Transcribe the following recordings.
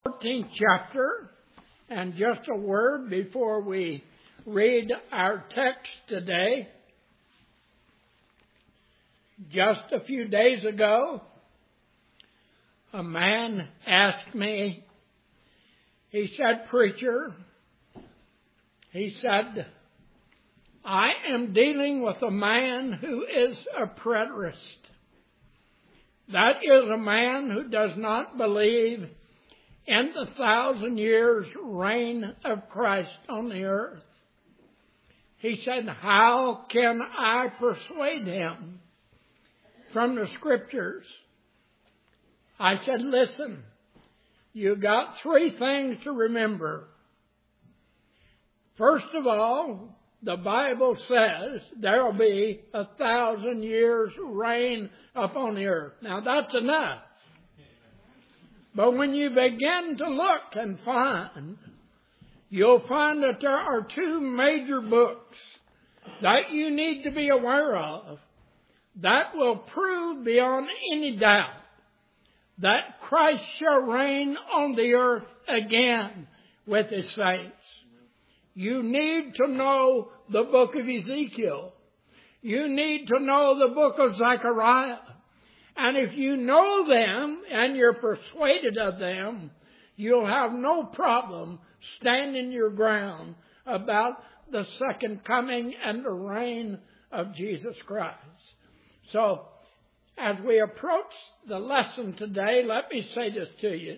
14th chapter, and just a word before we read our text today. Just a few days ago, a man asked me, he said, "Preacher," he said, "I am dealing with a man who is a preterist. That is a man who does not believe in the 1,000 years reign of Christ on the earth." He said, "How can I persuade him from the Scriptures?" I said, "Listen, you got three things to remember. First of all, the Bible says there will be 1,000 years reign upon the earth." Now that's enough. But when you begin to look and find, you'll find that there are two major books that you need to be aware of that will prove beyond any doubt that Christ shall reign on the earth again with His saints. You need to know the book of Ezekiel. You need to know the book of Zechariah. And if you know them and you're persuaded of them, you'll have no problem standing your ground about the second coming and the reign of Jesus Christ. So, as we approach the lesson today, let me say this to you.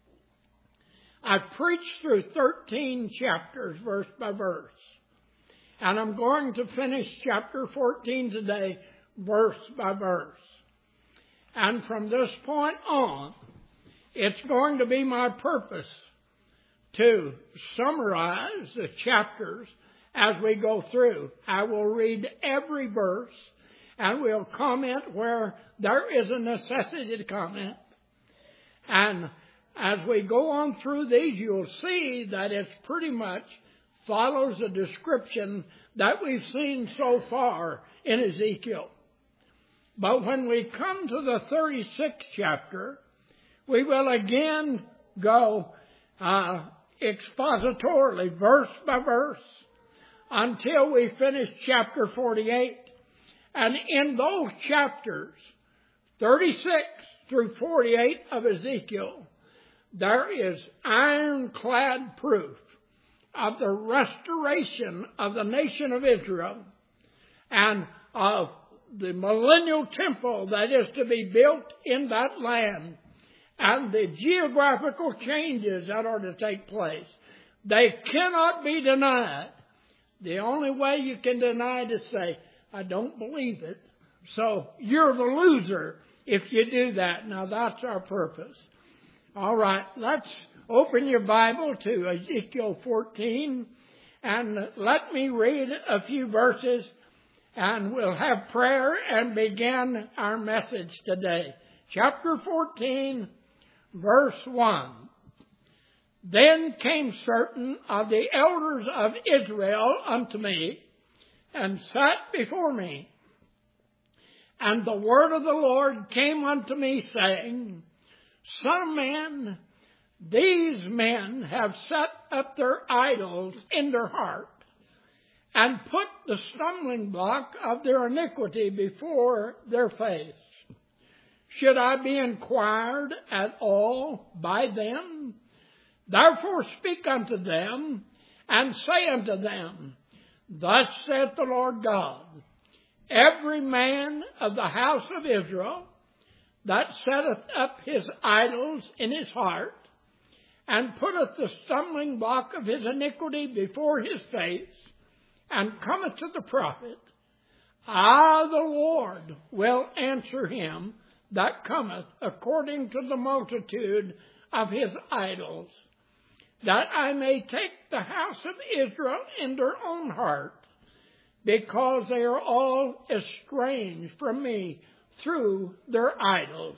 I've preached through 13 chapters, verse by verse. And I'm going to finish chapter 14 today, verse by verse. And from this point on, it's going to be my purpose to summarize the chapters as we go through. I will read every verse, and we'll comment where there is a necessity to comment. And as we go on through these, you'll see that it pretty much follows the description that we've seen so far in Ezekiel. But when we come to the 36th chapter, we will again go expositorily, verse by verse, until we finish chapter 48. And in those chapters, 36 through 48 of Ezekiel, there is ironclad proof of the restoration of the nation of Israel and of the millennial temple that is to be built in that land and the geographical changes that are to take place. They cannot be denied. The only way you can deny it is say, "I don't believe it." So you're the loser if you do that. Now that's our purpose. All right, let's open your Bible to Ezekiel 14 and let me read a few verses and we'll have prayer and begin our message today. Chapter 14, verse 1. "Then came certain of the elders of Israel unto me and sat before me. And the word of the Lord came unto me, saying, Son of man, these men have set up their idols in their heart, and put the stumbling block of their iniquity before their face. Should I be inquired at all by them? Therefore speak unto them, and say unto them, Thus saith the Lord God, Every man of the house of Israel that setteth up his idols in his heart, and putteth the stumbling block of his iniquity before his face, and cometh to the prophet, I, the Lord, will answer him that cometh according to the multitude of his idols, that I may take the house of Israel in their own heart, because they are all estranged from me through their idols.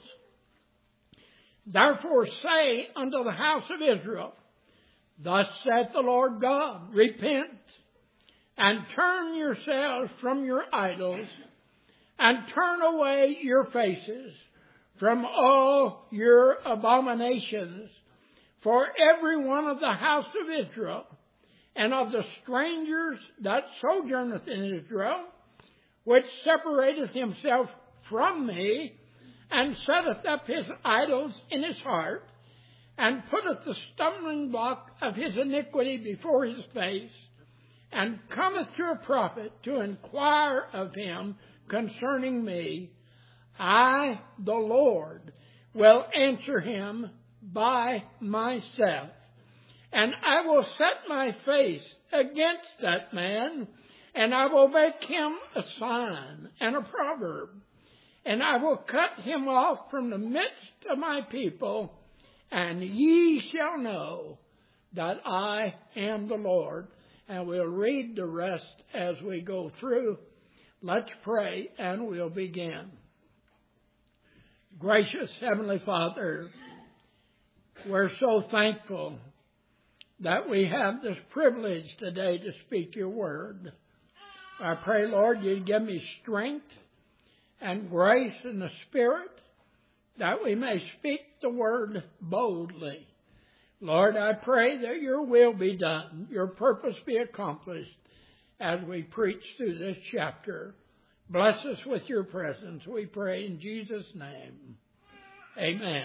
Therefore say unto the house of Israel, Thus saith the Lord God, Repent, and turn yourselves from your idols, and turn away your faces from all your abominations. for every one of the house of Israel, and of the strangers that sojourneth in Israel, which separateth himself from me, and setteth up his idols in his heart, and putteth the stumbling block of his iniquity before his face, and cometh to a prophet to inquire of him concerning me, I, the Lord, will answer him by myself, and I will set my face against that man, and I will make him a sign and a proverb, and I will cut him off from the midst of my people, and ye shall know that I am the Lord. And we'll read the rest as we go through. Let's pray and we'll begin. Gracious Heavenly Father, we're so thankful that we have this privilege today to speak your word. I pray, Lord, you'd give me strength and grace in the Spirit that we may speak the word boldly. Lord, I pray that your will be done, your purpose be accomplished as we preach through this chapter. Bless us with your presence, we pray in Jesus' name. Amen.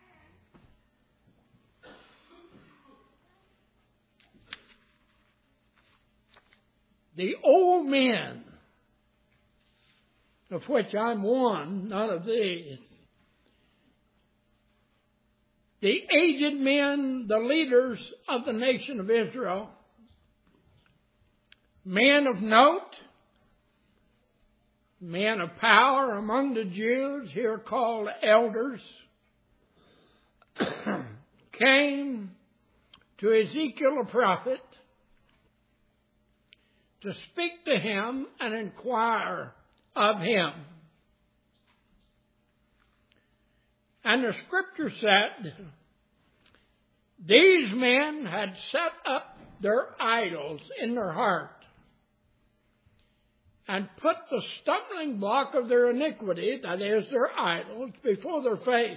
The old men, of which I'm one, none of these. The aged men, the leaders of the nation of Israel, men of note, men of power among the Jews, here called elders, came to Ezekiel the prophet to speak to him and inquire of him. And the scripture said, these men had set up their idols in their heart and put the stumbling block of their iniquity, that is, their idols, before their face.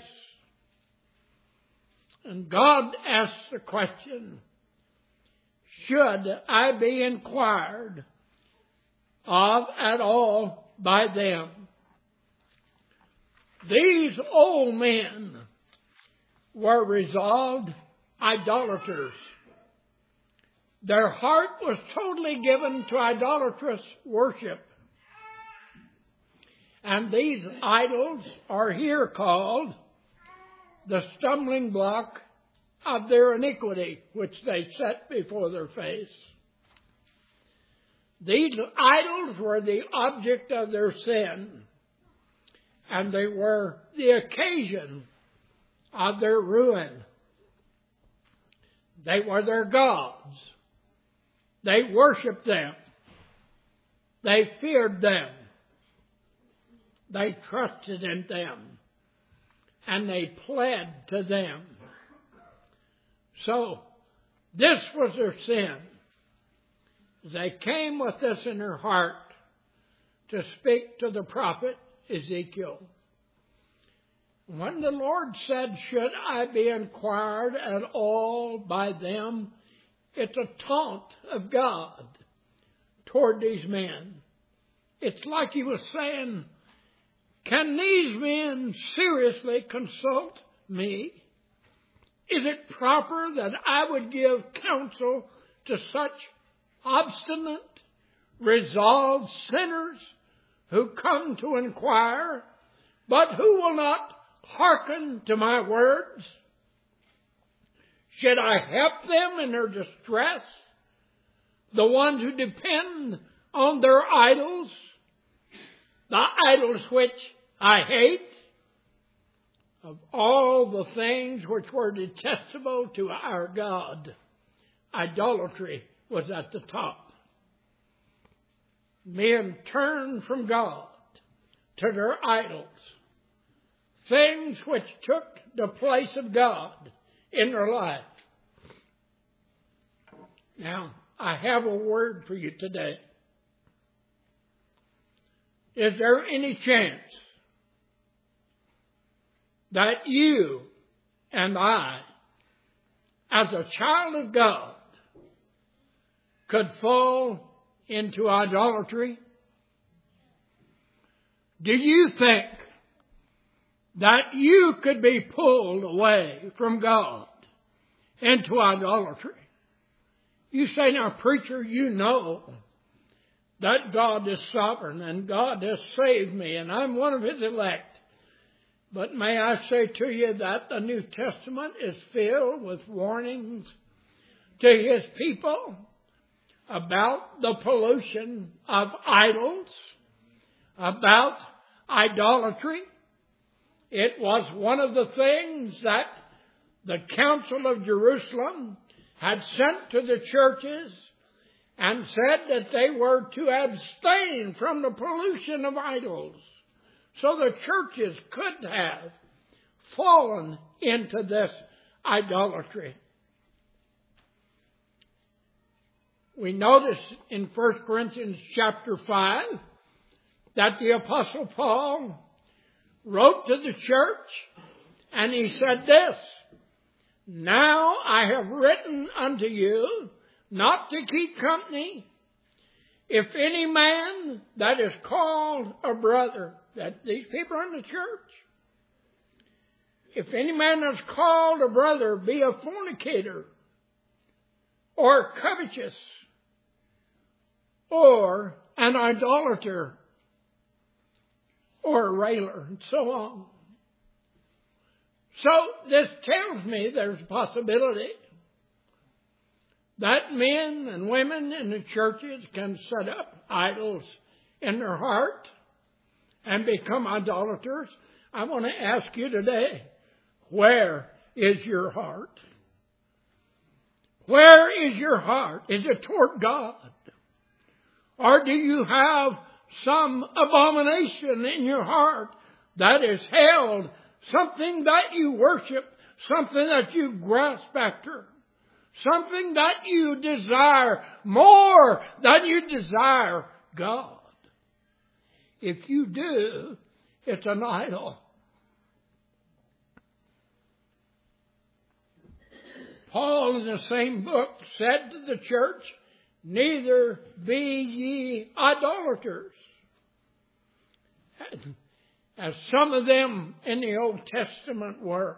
And God asked the question, should I be inquired of at all by them? These old men were resolved idolaters. Their heart was totally given to idolatrous worship. And these idols are here called the stumbling block of their iniquity, which they set before their face. These idols were the object of their sin, and they were the occasion of their ruin. They were their gods. They worshipped them. They feared them. They trusted in them. And they pled to them. So, this was their sin. They came with this in their heart to speak to the prophet Ezekiel. When the Lord said, should I be inquired at all by them? It's a taunt of God toward these men. It's like he was saying, can these men seriously consult me? Is it proper that I would give counsel to such obstinate, resolved sinners who come to inquire, but who will not hearken to my words? Should I help them in their distress? The ones who depend on their idols, the idols which I hate, of all the things which were detestable to our God, idolatry was at the top. Men turned from God to their idols, things which took the place of God in their life. Now, I have a word for you today. Is there any chance that you and I as a child of God could fall into idolatry? Do you think that you could be pulled away from God into idolatry? You say, now, preacher, you know that God is sovereign and God has saved me and I'm one of His elect. But may I say to you that the New Testament is filled with warnings to His people about the pollution of idols, about idolatry. It was one of the things that the Council of Jerusalem had sent to the churches and said that they were to abstain from the pollution of idols. So the churches could have fallen into this idolatry. We notice in 1 Corinthians chapter 5 that the Apostle Paul wrote to the church and he said this, now I have written unto you not to keep company, if any man that is called a brother, that these people are in the church, if any man that's called a brother be a fornicator, or covetous, or an idolater, or a railer, and so on. So this tells me there's a possibility that men and women in the churches can set up idols in their heart and become idolaters. I want to ask you today, where is your heart? Where is your heart? Is it toward God? Or do you have some abomination in your heart that is held, something that you worship, something that you grasp after, something that you desire more than you desire God? If you do, it's an idol. Paul in the same book said to the church, neither be ye idolaters. As some of them in the Old Testament were.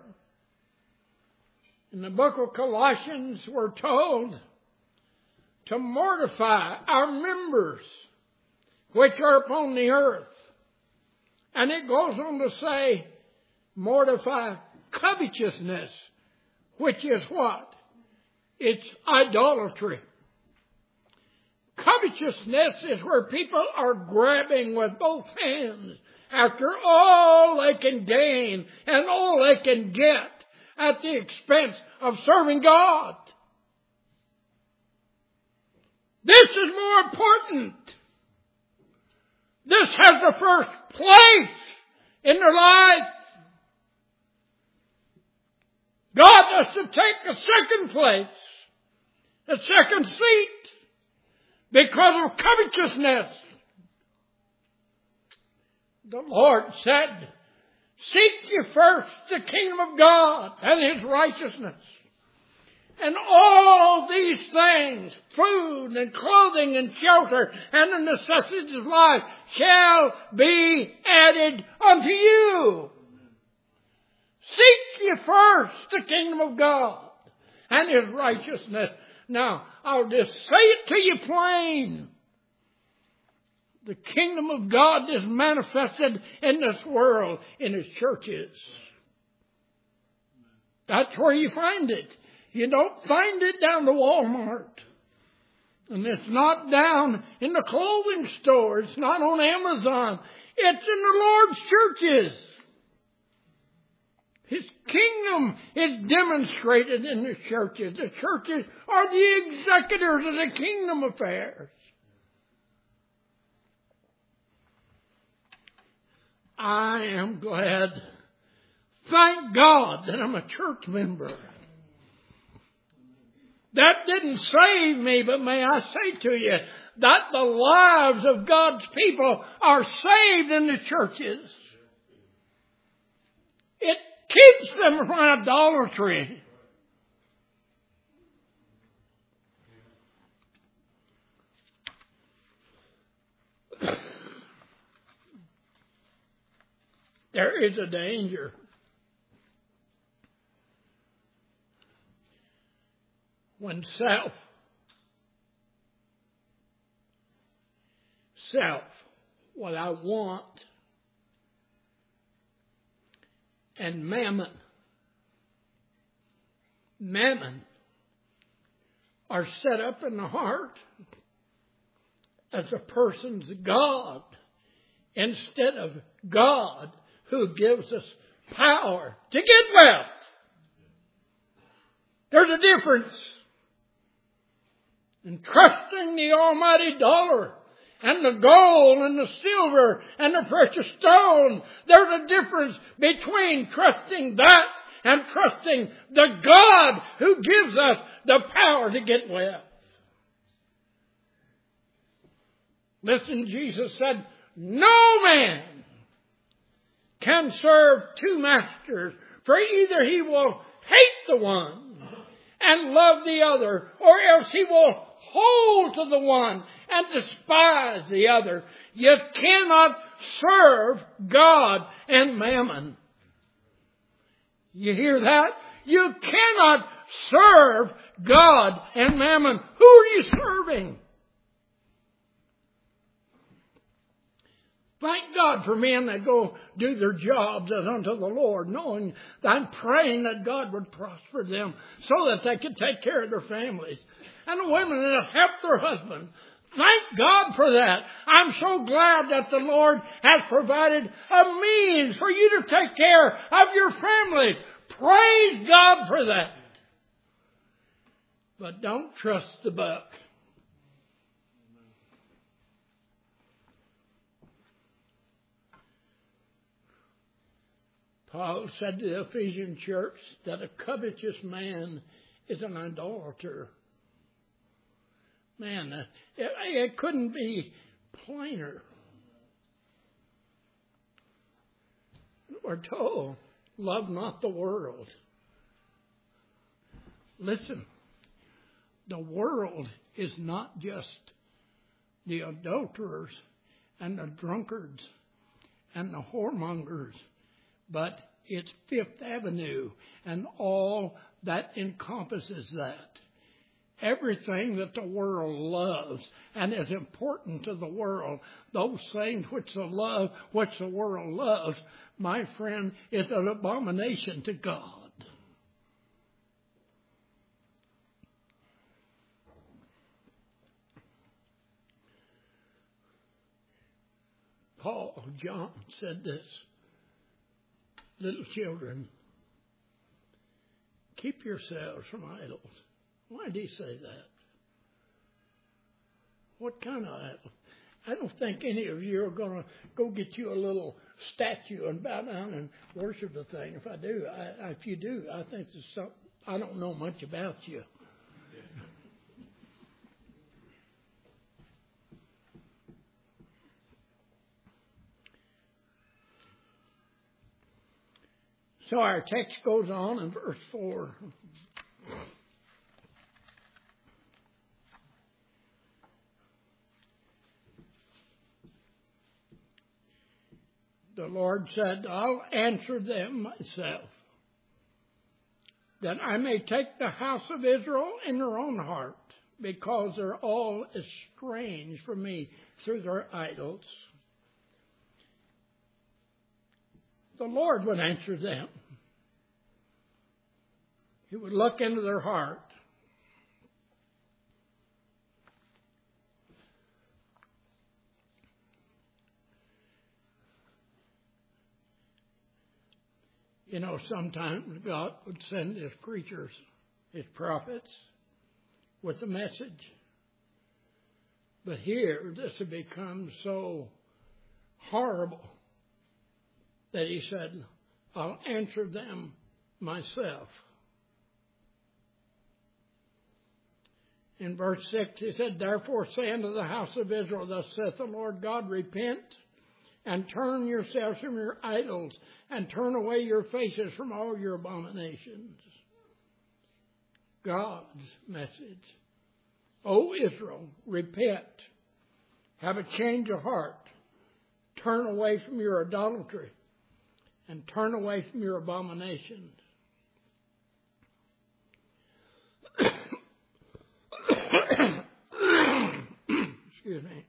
In the book of Colossians, we're told to mortify our members which are upon the earth. And it goes on to say, mortify covetousness, which is what? It's idolatry. Covetousness is where people are grabbing with both hands after all they can gain and all they can get at the expense of serving God. This is more important. This has the first place in their life. God has to take the second place, the second seat, because of covetousness. The Lord said, seek ye first the kingdom of God and His righteousness. And all these things, food and clothing and shelter and the necessities of life, shall be added unto you. Seek ye first the kingdom of God and His righteousness. Now, I'll just say it to you plain. The kingdom of God is manifested in this world, in His churches. That's where you find it. You don't find it down to Walmart. And it's not down in the clothing store. It's not on Amazon. It's in the Lord's churches. His kingdom is demonstrated in the churches. The churches are the executors of the kingdom affairs. I am glad. Thank God that I'm a church member. That didn't save me, but may I say to you that the lives of God's people are saved in the churches. It keeps them from idolatry. there is a danger. When self, what I want, and mammon are set up in the heart as a person's God instead of God who gives us power to get wealth. There's a difference in trusting the almighty dollar and the gold and the silver and the precious stone. There's a difference between trusting that and trusting the God who gives us the power to get wealth. Listen, Jesus said, no man can serve two masters, for either he will hate the one and love the other, or else he will hold to the one and despise the other. You cannot serve God and mammon. You hear that? You cannot serve God and mammon. Who are you serving? Thank God for men that go do their jobs as unto the Lord, knowing that I'm praying that God would prosper them so that they could take care of their families. And the women that help their husbands. Thank God for that. I'm so glad that the Lord has provided a means for you to take care of your family. Praise God for that. But don't trust the buck. Paul said to the Ephesian church that a covetous man is an idolater. Man, it couldn't be plainer. We're told, love not the world. Listen, the world is not just the adulterers and the drunkards and the whoremongers, but it's Fifth Avenue and all that encompasses that. Everything that the world loves and is important to the world, those things which the world loves, my friend, is an abomination to God. John said this, little children, keep yourselves from idols. Why did he say that? What kind of idol? I don't think any of you are going to go get you a little statue and bow down and worship the thing. If you do, I think there's something. I don't know much about you. So our text goes on in verse 4. The Lord said, I'll answer them myself, that I may take the house of Israel in their own heart, because they're all estranged from me through their idols. The Lord would answer them. He would look into their heart. You know, sometimes God would send his preachers, his prophets, with a message. But here, this had become so horrible that he said, I'll answer them myself. In verse 6, he said, therefore say unto the house of Israel, thus saith the Lord God, repent and turn yourselves from your idols and turn away your faces from all your abominations. God's message. O Israel, repent. Have a change of heart. Turn away from your idolatry. and turn away from your abominations. Excuse me.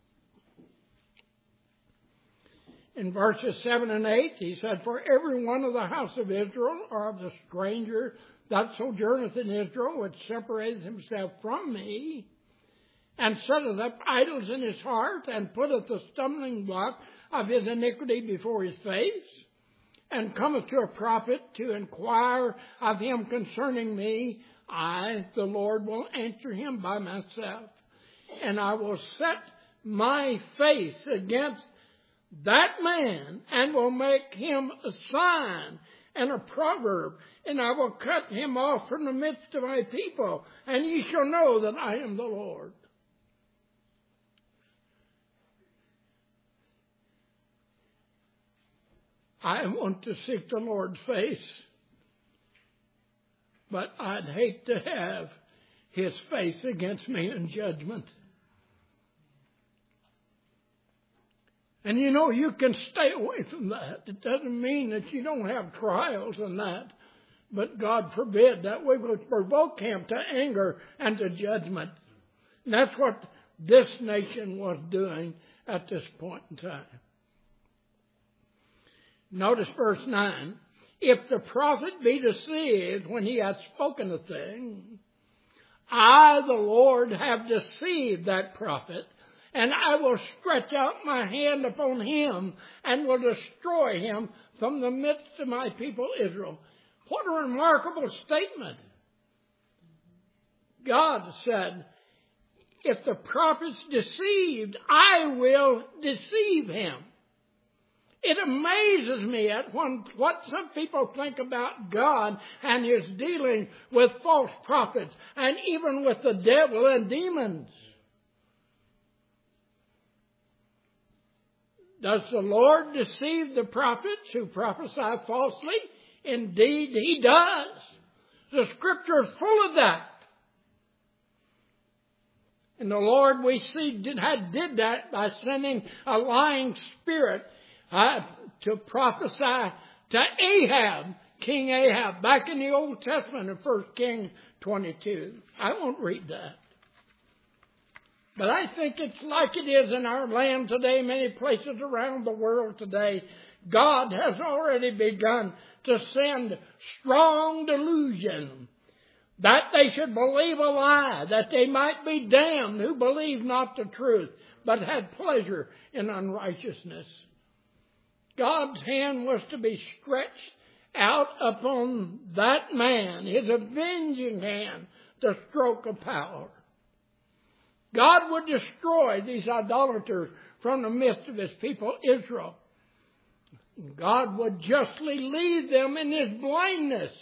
In verses 7 and 8, he said, For every one of the house of Israel, or of the stranger that sojourneth in Israel, which separateth himself from me, and setteth up idols in his heart, and putteth the stumbling block of his iniquity before his face, and cometh to a prophet to inquire of him concerning me, I, the Lord, will answer him by myself. And I will set my face against that man, and will make him a sign and a proverb, and I will cut him off from the midst of my people, and ye shall know that I am the Lord. I want to seek the Lord's face, but I'd hate to have his face against me in judgment. And you know, you can stay away from that. It doesn't mean that you don't have trials and that. But God forbid that we would provoke him to anger and to judgment. And that's what this nation was doing at this point in time. Notice verse 9. If the prophet be deceived when he hath spoken a thing, I, the Lord, have deceived that prophet, and I will stretch out my hand upon him and will destroy him from the midst of my people Israel. What a remarkable statement. God said, if the prophet's deceived, I will deceive him. It amazes me at what some people think about God and his dealing with false prophets and even with the devil and demons. Does the Lord deceive the prophets who prophesy falsely? Indeed, he does. The Scripture is full of that. And the Lord, we see, did that by sending a lying spirit to prophesy to Ahab, King Ahab, back in the Old Testament in 1 Kings 22. I won't read that. But I think it's like it is in our land today, many places around the world today. God has already begun to send strong delusion that they should believe a lie, that they might be damned who believe not the truth, but had pleasure in unrighteousness. God's hand was to be stretched out upon that man, his avenging hand, the stroke of power. God would destroy these idolaters from the midst of his people Israel. God would justly lead them in his blindness.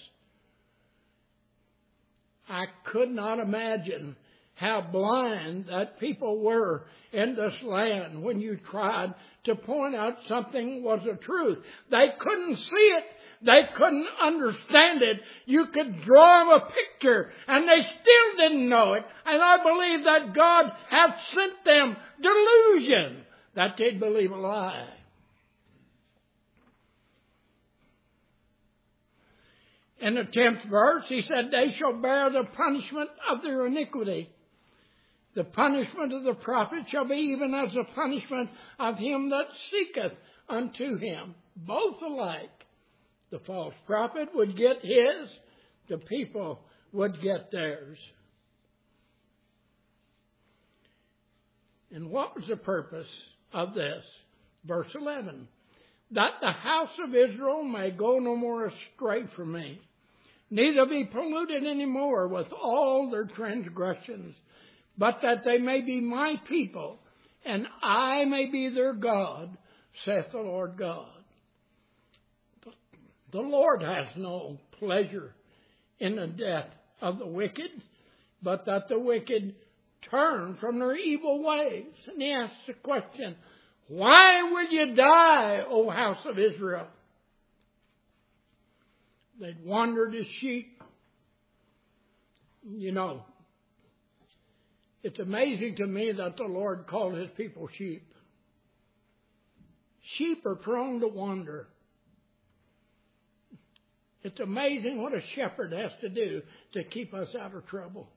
I could not imagine how blind that people were in this land when you tried to point out something was the truth. They couldn't see it. They couldn't understand it. You could draw them a picture and they still didn't know it. And I believe that God hath sent them delusion that they'd believe a lie. In the 10th verse, he said, they shall bear the punishment of their iniquity. The punishment of the prophet shall be even as the punishment of him that seeketh unto him. Both alike. The false prophet would get his, the people would get theirs. And what was the purpose of this? Verse 11. That the house of Israel may go no more astray from me, neither be polluted any more with all their transgressions, but that they may be my people, and I may be their God, saith the Lord God. The Lord has no pleasure in the death of the wicked, but that the wicked turn from their evil ways. And he asks the question, why will you die, O house of Israel? They'd wandered as sheep. You know, it's amazing to me that the Lord called his people sheep. Sheep are prone to wander. It's amazing what a shepherd has to do to keep us out of trouble.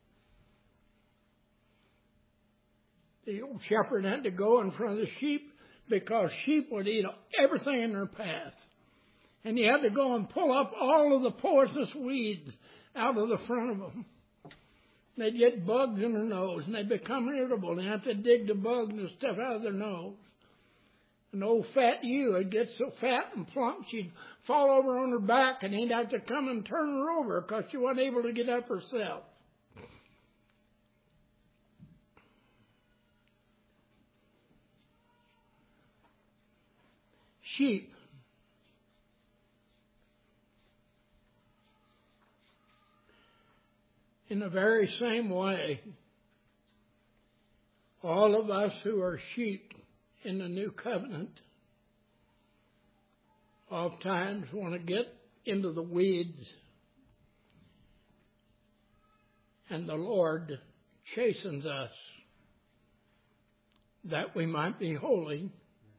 The old shepherd had to go in front of the sheep because sheep would eat everything in their path. And he had to go and pull up all of the poisonous weeds out of the front of them. They'd get bugs in their nose and they'd become irritable. They'd have to dig the bugs and stuff out of their nose. An old fat ewe would get so fat and plump she'd fall over on her back and he'd have to come and turn her over because she wasn't able to get up herself. Sheep. In the very same way, all of us who are sheep in the new covenant oftentimes want to get into the weeds, and the Lord chastens us that we might be holy.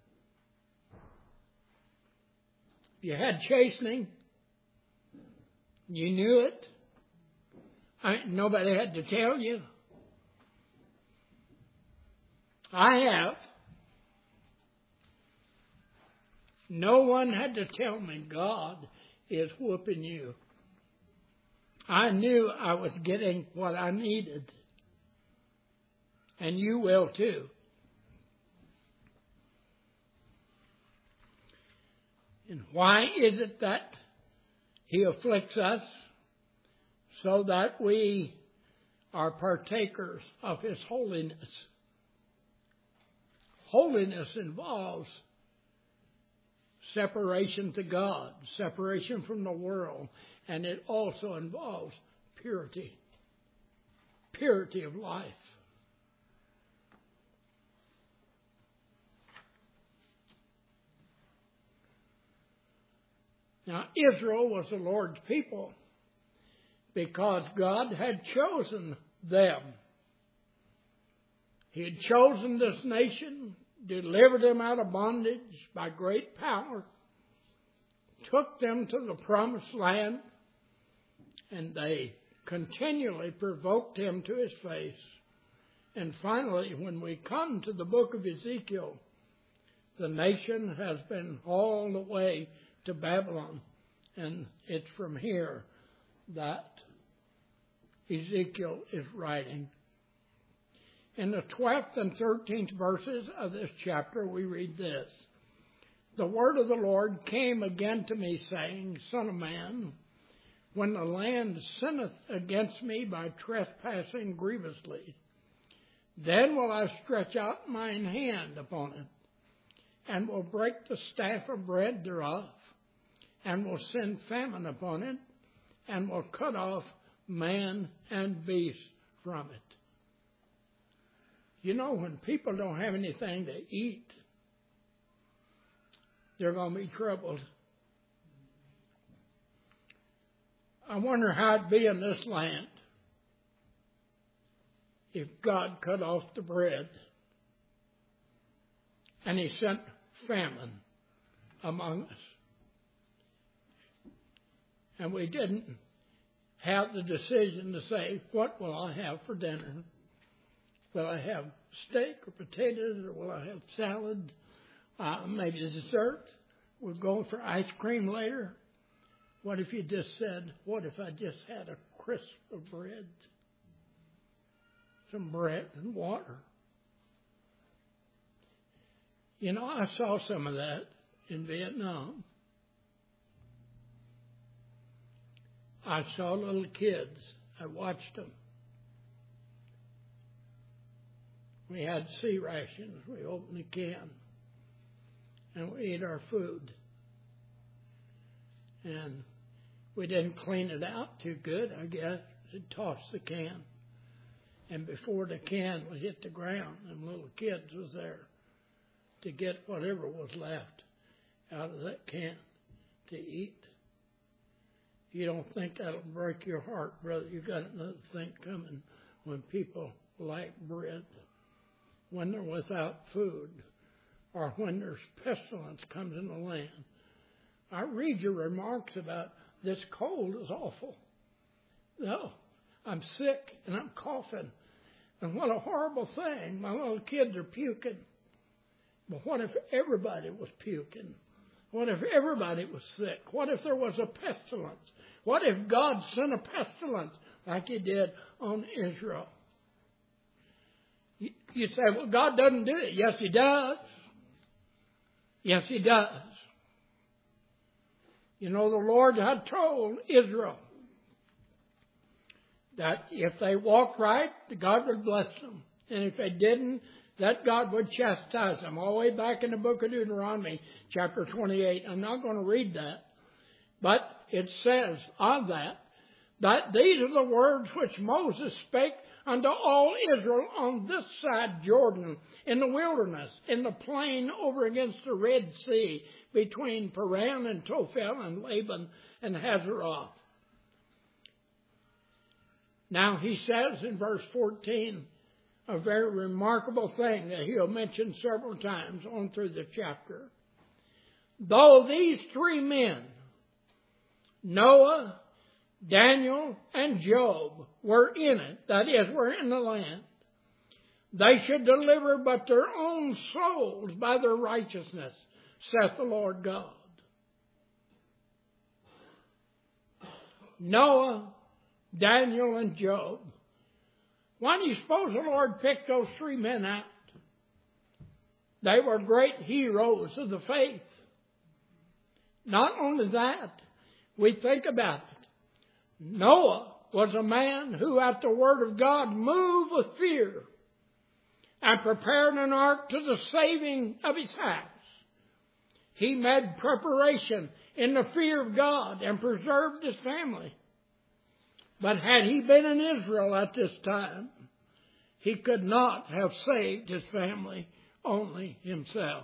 You had chastening. You knew it. Nobody had to tell you. I have. No one had to tell me God is whooping you. I knew I was getting what I needed. And you will too. And why is it that He afflicts us? So that we are partakers of His holiness. Holiness involves separation to God, separation from the world, and it also involves purity. Purity of life. Now, Israel was the Lord's people because God had chosen them. He had chosen this nation, delivered them out of bondage by great power, took them to the promised land, and they continually provoked Him to His face. And finally, when we come to the book of Ezekiel, the nation has been hauled away to Babylon, and it's from here that Ezekiel is writing. In the 12th and 13th verses of this chapter, we read this. The word of the Lord came again to me, saying, Son of man, when the land sinneth against me by trespassing grievously, then will I stretch out mine hand upon it, and will break the staff of bread thereof, and will send famine upon it, and will cut off man and beast from it. You know, when people don't have anything to eat, they're going to be troubled. I wonder how it'd be in this land if God cut off the bread and He sent famine among us. And we didn't have the decision to say, what will I have for dinner? Will I have steak or potatoes, or will I have salad? Maybe dessert? We're going for ice cream later. What if you just said, what if I just had a crisp of bread? Some bread and water. You know, I saw some of that in Vietnam. I saw little kids. I watched them. We had sea rations. We opened the can. And we ate our food. And we didn't clean it out too good, I guess. We'd toss the can. And before the can would hit the ground, them little kids was there to get whatever was left out of that can to eat. You don't think that'll break your heart, brother. You got another thing coming when people lack bread, when they're without food, or when there's pestilence comes in the land. I read your remarks about this cold is awful. No, I'm sick and I'm coughing. And what a horrible thing. My little kids are puking. But what if everybody was puking? What if everybody was sick? What if there was a pestilence? What if God sent a pestilence like He did on Israel? You say, well, God doesn't do it. Yes, He does. Yes, He does. You know, the Lord had told Israel that if they walked right, God would bless them. And if they didn't, that God would chastise them. All the way back in the book of Deuteronomy, chapter 28. I'm not going to read that. But it says of that these are the words which Moses spake unto all Israel on this side Jordan, in the wilderness, in the plain over against the Red Sea, between Paran and Tophel and Laban and Hazeroth. Now he says in verse 14 a very remarkable thing that he'll mention several times on through the chapter. Though these three men, Noah, Daniel, and Job, were in it, that is, were in the land, they should deliver but their own souls by their righteousness, saith the Lord God. Noah, Daniel, and Job. Why do you suppose the Lord picked those three men out? They were great heroes of the faith. Not only that, we think about it. Noah was a man who at the word of God moved with fear and prepared an ark to the saving of his house. He made preparation in the fear of God and preserved his family. But had he been in Israel at this time, he could not have saved his family, only himself.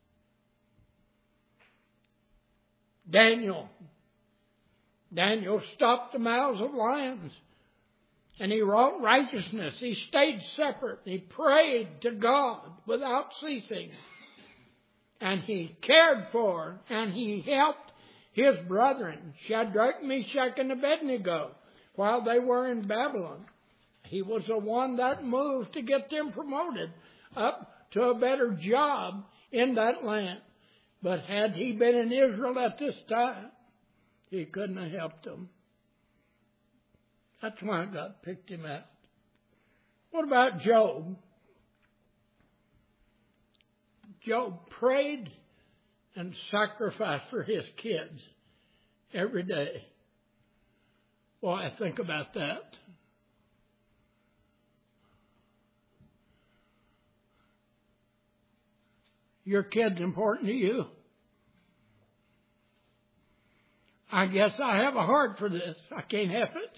Daniel stopped the mouths of lions, and he wrought righteousness. He stayed separate. He prayed to God without ceasing. And he cared for and he helped his brethren, Shadrach, Meshach, and Abednego, while they were in Babylon. He was the one that moved to get them promoted up to a better job in that land. But had he been in Israel at this time, he couldn't have helped them. That's why God picked him out. What about Job? Job prayed and sacrificed for his kids every day. Boy, think about that. Your kid's important to you. I guess I have a heart for this. I can't help it.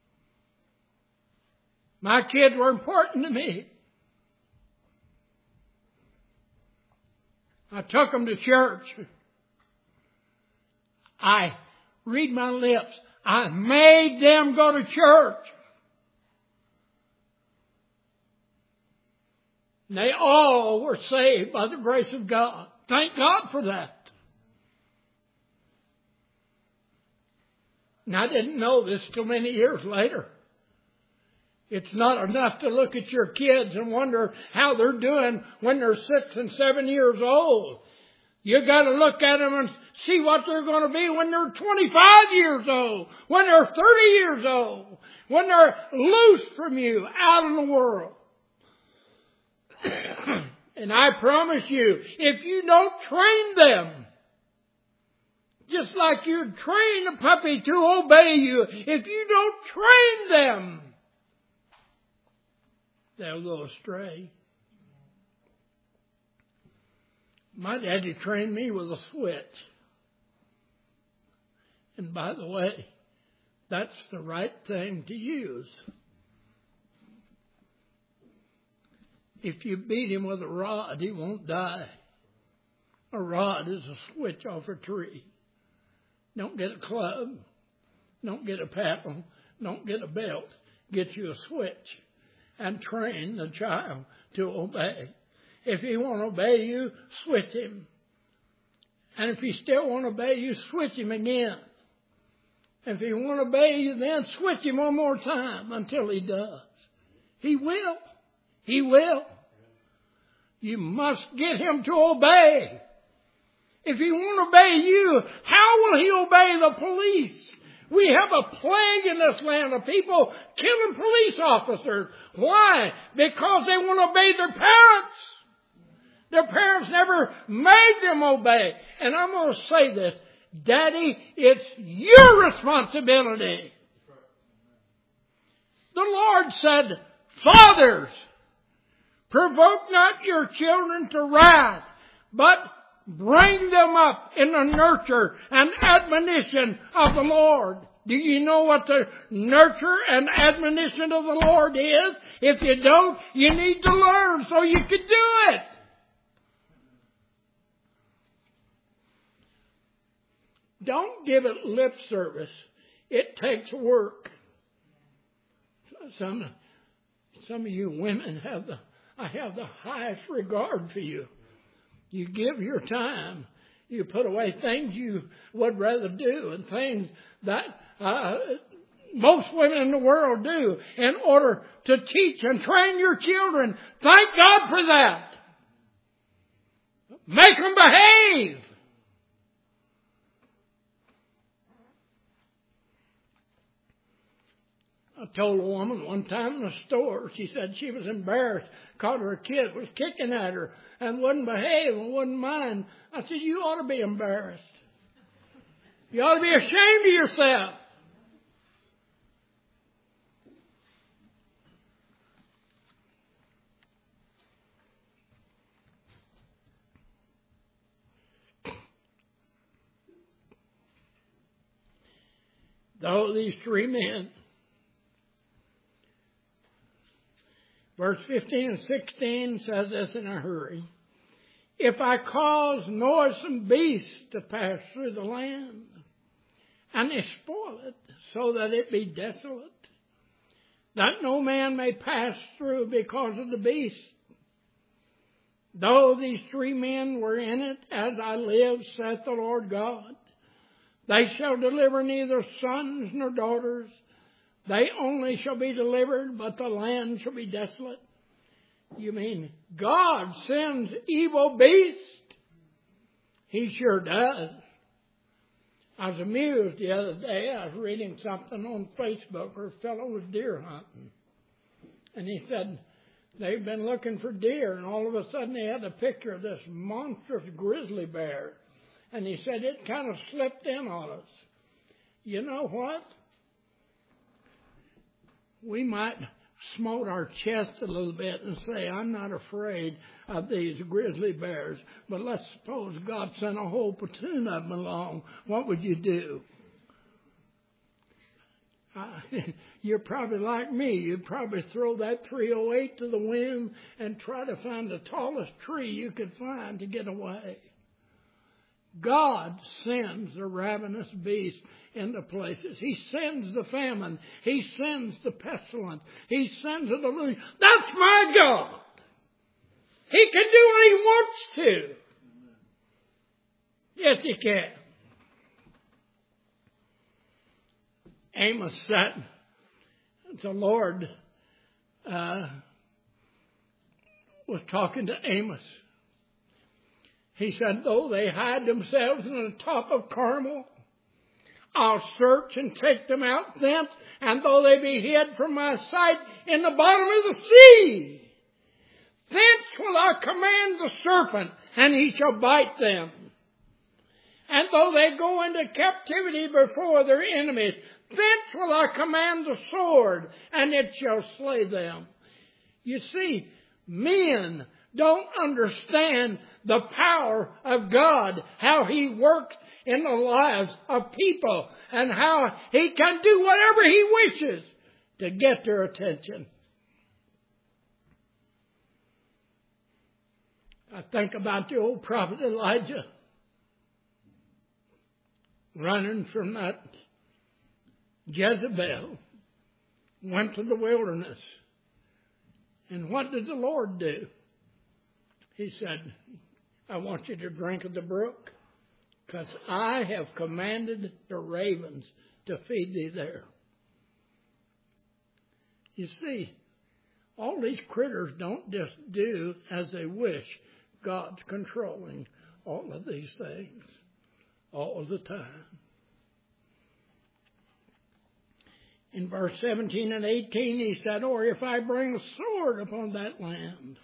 My kids were important to me. I took them to church. I read my lips. I made them go to church. And they all were saved by the grace of God. Thank God for that. And I didn't know this till many years later. It's not enough to look at your kids and wonder how they're doing when they're 6 and 7 years old. You got to look at them and see what they're going to be when they're 25 years old, when they're 30 years old, when they're loose from you out in the world. And I promise you, if you don't train them, just like you train a puppy to obey you, if you don't train them, they'll go astray. My daddy trained me with a switch. And by the way, that's the right thing to use. If you beat him with a rod, he won't die. A rod is a switch off a tree. Don't get a club. Don't get a paddle. Don't get a belt. Get you a switch and train the child to obey. If he won't obey you, switch him. And if he still won't obey you, switch him again. If he won't obey you, then switch him one more time until he does. He will. He will. You must get him to obey. If he won't obey you, how will he obey the police? We have a plague in this land of people killing police officers. Why? Because they won't obey their parents. Their parents never made them obey. And I'm going to say this. Daddy, it's your responsibility. The Lord said, fathers, provoke not your children to wrath, but bring them up in the nurture and admonition of the Lord. Do you know what the nurture and admonition of the Lord is? If you don't, you need to learn so you can do it. Don't give it lip service. It takes work. Some of you women I have the highest regard for you. You give your time. You put away things you would rather do and things that most women in the world do in order to teach and train your children. Thank God for that. Make them behave. I told a woman one time in the store, she said she was embarrassed because her kid was kicking at her and wouldn't behave and wouldn't mind. I said, you ought to be embarrassed. You ought to be ashamed of yourself. Though these three men, verse 15 and 16 says this in a hurry. If I cause noisome beasts to pass through the land, and they spoil it, so that it be desolate, that no man may pass through because of the beast. Though these three men were in it, as I live, saith the Lord God, they shall deliver neither sons nor daughters. They only shall be delivered, but the land shall be desolate. You mean God sends evil beasts? He sure does. I was amused the other day. I was reading something on Facebook where a fellow was deer hunting. And he said they've been looking for deer, and all of a sudden they had a picture of this monstrous grizzly bear. And he said it kind of slipped in on us. You know what? We might smote our chest a little bit and say, I'm not afraid of these grizzly bears. But let's suppose God sent a whole platoon of them along. What would you do? You're probably like me. You'd probably throw that 308 to the wind and try to find the tallest tree you could find to get away. God sends the ravenous beast into places. He sends the famine. He sends the pestilence. He sends the delusion. That's my God. He can do what He wants to. Yes, He can. Amos said, the Lord was talking to Amos. He said, though they hide themselves in the top of Carmel, I'll search and take them out thence, and though they be hid from my sight in the bottom of the sea, thence will I command the serpent, and he shall bite them. And though they go into captivity before their enemies, thence will I command the sword, and it shall slay them. You see, men don't understand the power of God, how He works in the lives of people, and how He can do whatever He wishes to get their attention. I think about the old prophet Elijah running from that Jezebel, went to the wilderness. And what did the Lord do? He said, I want you to drink of the brook, because I have commanded the ravens to feed thee there. You see, all these critters don't just do as they wish. God's controlling all of these things all the time. In verse 17 and 18 he said, or if I bring a sword upon that land,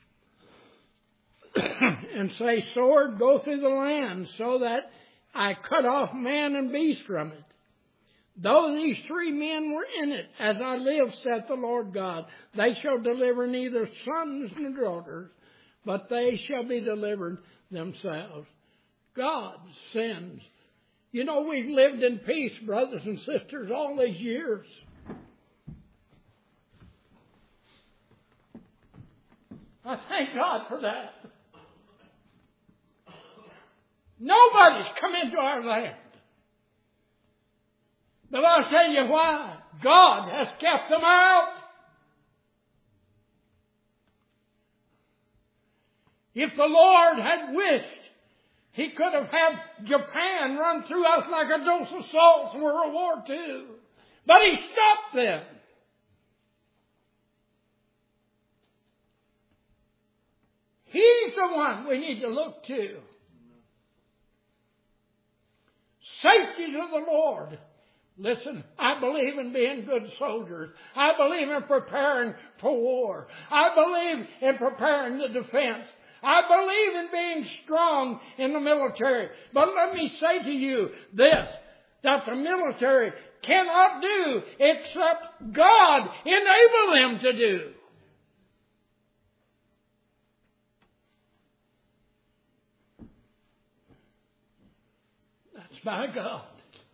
and say, sword, go through the land, so that I cut off man and beast from it. Though these 3 men were in it, as I live, saith the Lord God, they shall deliver neither sons nor daughters, but they shall be delivered themselves. God sends. You know, we've lived in peace, brothers and sisters, all these years. I thank God for that. Nobody's come into our land. But I'll tell you why. God has kept them out. If the Lord had wished, He could have had Japan run through us like a dose of salt in World War II. But He stopped them. He's the one we need to look to. Safety to the Lord. Listen, I believe in being good soldiers. I believe in preparing for war. I believe in preparing the defense. I believe in being strong in the military. But let me say to you this, that the military cannot do except God enable them to do. That's by God.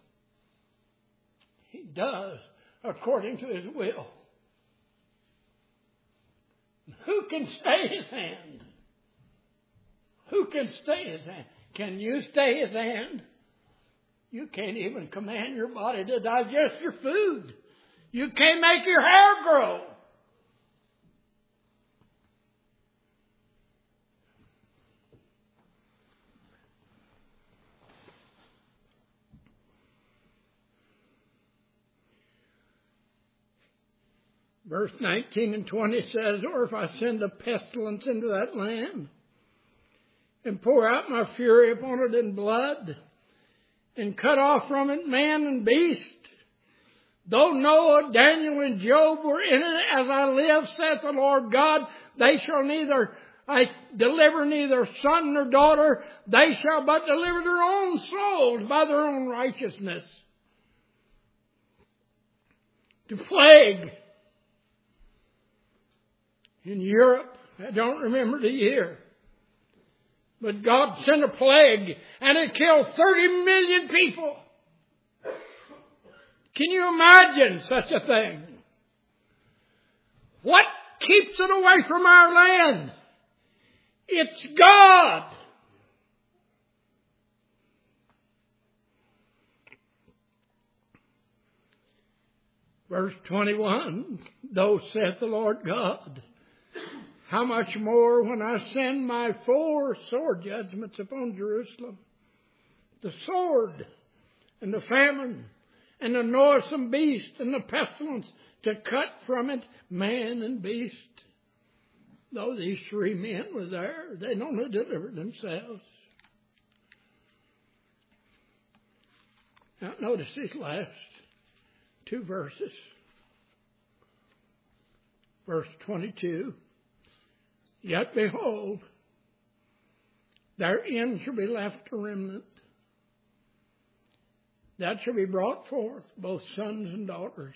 He does according to His will. Who can stay His hand? Who can stay His hand? Can you stay His hand? You can't even command your body to digest your food. You can't make your hair grow. Verse 19 and 20 says, or if I send a pestilence into that land, and pour out my fury upon it in blood, and cut off from it man and beast, though Noah, Daniel, and Job were in it, as I live, saith the Lord God, I deliver neither son nor daughter, they shall but deliver their own souls by their own righteousness. To plague in Europe, I don't remember the year, but God sent a plague and it killed 30 million people. Can you imagine such a thing? What keeps it away from our land? It's God. Verse 21, thus saith the Lord God, how much more when I send my 4 sword judgments upon Jerusalem, the sword and the famine and the noisome beast and the pestilence, to cut from it man and beast. Though these 3 men were there, they only delivered themselves. Now notice these last 2 verses. Verse 22. Yet behold, their end shall be left a remnant, that shall be brought forth, both sons and daughters.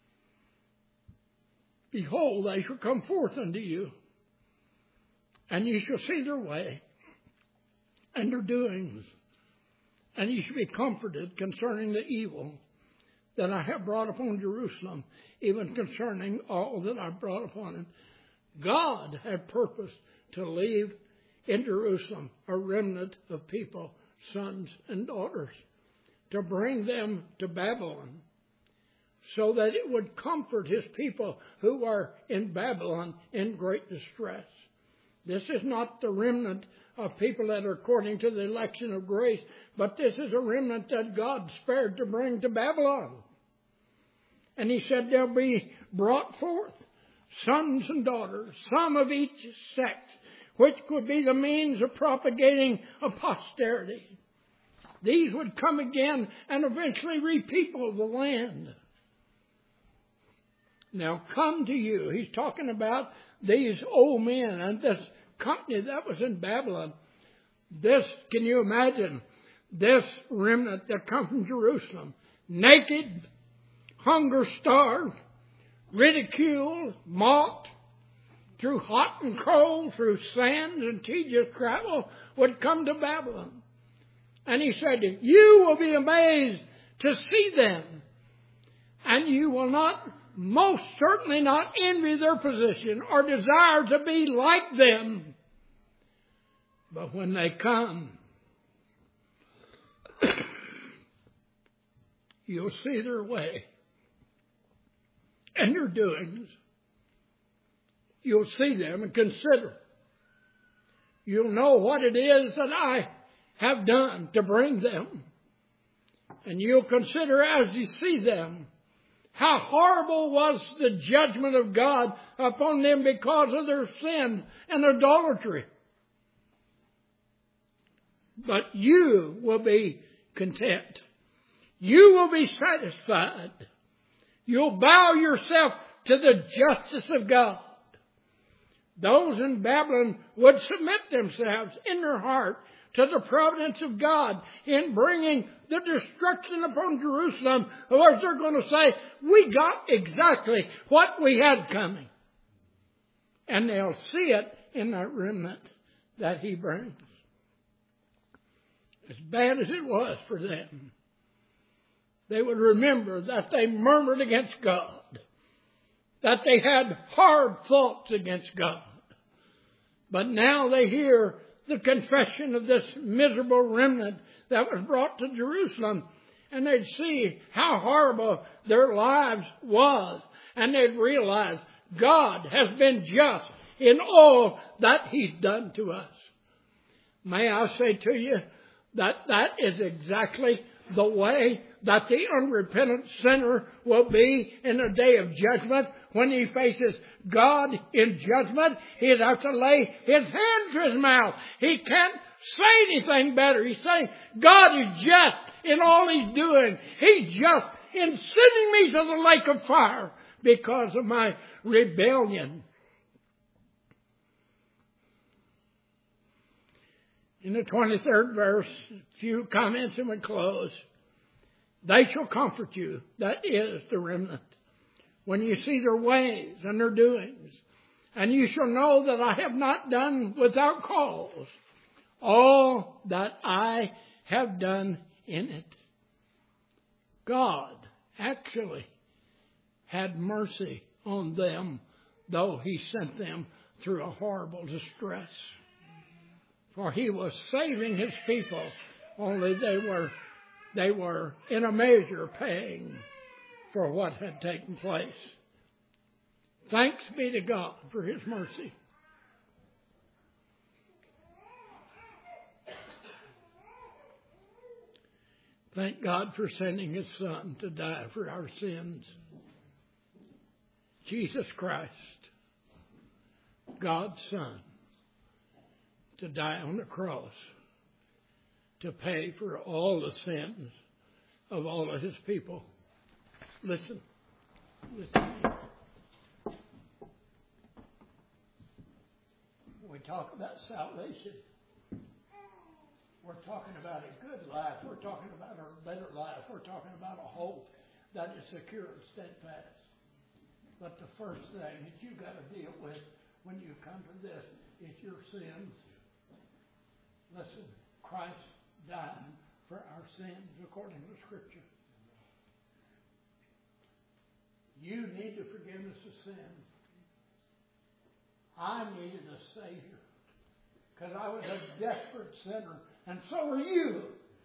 Behold, they shall come forth unto you, and ye shall see their way and their doings, and ye shall be comforted concerning the evil that I have brought upon Jerusalem, even concerning all that I brought upon it. God had purposed to leave in Jerusalem a remnant of people, sons and daughters, to bring them to Babylon, so that it would comfort His people who are in Babylon in great distress. This is not the remnant of people that are according to the election of grace, but this is a remnant that God spared to bring to Babylon. And he said they'll be brought forth, sons and daughters, some of each sex, which could be the means of propagating a posterity. These would come again and eventually repeople the land. Now come to you. He's talking about these old men and this company that was in Babylon. This, can you imagine, this remnant that come from Jerusalem, naked, hunger-starved, ridiculed, mocked, through hot and cold, through sand and tedious travel, would come to Babylon. And he said, you will be amazed to see them, and you will not, most certainly not, envy their position or desire to be like them. But when they come, you'll see their way and their doings. You'll see them and consider. You'll know what it is that I have done to bring them. And you'll consider as you see them how horrible was the judgment of God upon them because of their sin and idolatry. But you will be content. You will be satisfied. You'll bow yourself to the justice of God. Those in Babylon would submit themselves in their heart to the providence of God in bringing the destruction upon Jerusalem. Or they're going to say, we got exactly what we had coming. And they'll see it in that remnant that he brings. As bad as it was for them, they would remember that they murmured against God, that they had hard thoughts against God. But now they hear the confession of this miserable remnant that was brought to Jerusalem, and they'd see how horrible their lives was, and they'd realize God has been just in all that he's done to us. May I say to you that that is exactly the way that the unrepentant sinner will be in the day of judgment. When he faces God in judgment, he'd have to lay his hand to his mouth. He can't say anything better. He's saying, God is just in all he's doing. He's just in sending me to the lake of fire because of my rebellion. In the 23rd verse, a few comments and we close. They shall comfort you. That is the remnant. When you see their ways and their doings. And you shall know that I have not done without cause all that I have done in it. God actually had mercy on them, though he sent them through a horrible distress. For he was saving his people, only they were in a measure paying for what had taken place. Thanks be to God for his mercy. Thank God for sending his Son to die for our sins. Jesus Christ, God's Son, to die on the cross to pay for all the sins of all of his people. Listen. When we talk about salvation, we're talking about a good life. We're talking about a better life. We're talking about a hope that is secure and steadfast. But the first thing that you've got to deal with when you come to this is your sins. Listen, Christ died for our sins according to Scripture. You need the forgiveness of sin. I needed a Savior because I was a desperate sinner, and so are you.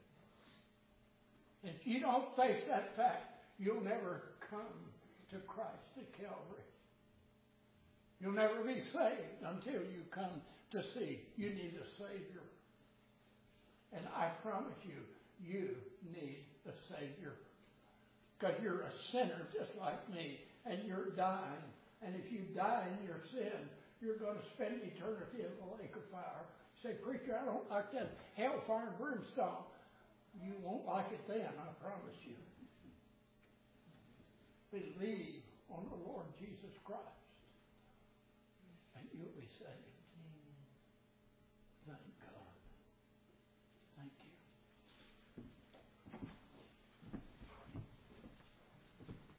If you don't face that fact, you'll never come to Christ at Calvary. You'll never be saved until you come to see you need a Savior. And I promise you, you need a Savior. Because you're a sinner just like me, and you're dying. And if you die in your sin, you're going to spend eternity in the lake of fire. Say, preacher, I don't like that hellfire and brimstone. You won't like it then, I promise you. Believe on the Lord Jesus Christ, and you'll be saved. Thank God.